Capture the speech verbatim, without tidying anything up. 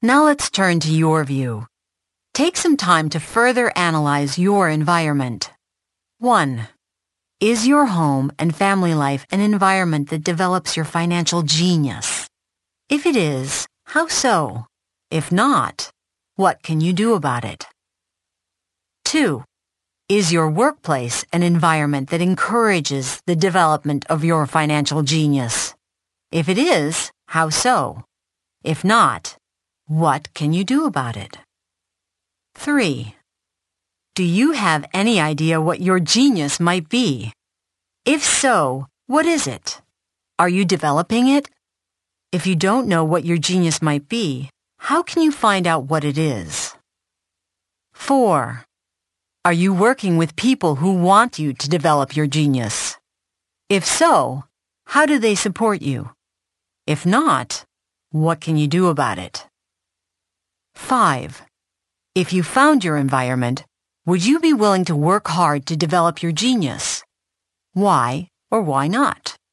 Now let's turn to your view. Take some time to further analyze your environment. one. Is your home and family life an environment that develops your financial genius? If it is, how so? If not, what can you do about it? two. Is your workplace an environment that encourages the development of your financial genius? If it is, how so? If not, what can you do about it? three. Do you have any idea what your genius might be? If so, what is it? Are you developing it? If you don't know what your genius might be, how can you find out what it is? four. Are you working with people who want you to develop your genius? If so, how do they support you? If not, what can you do about it? five. If you found your environment, would you be willing to work hard to develop your genius? Why or why not?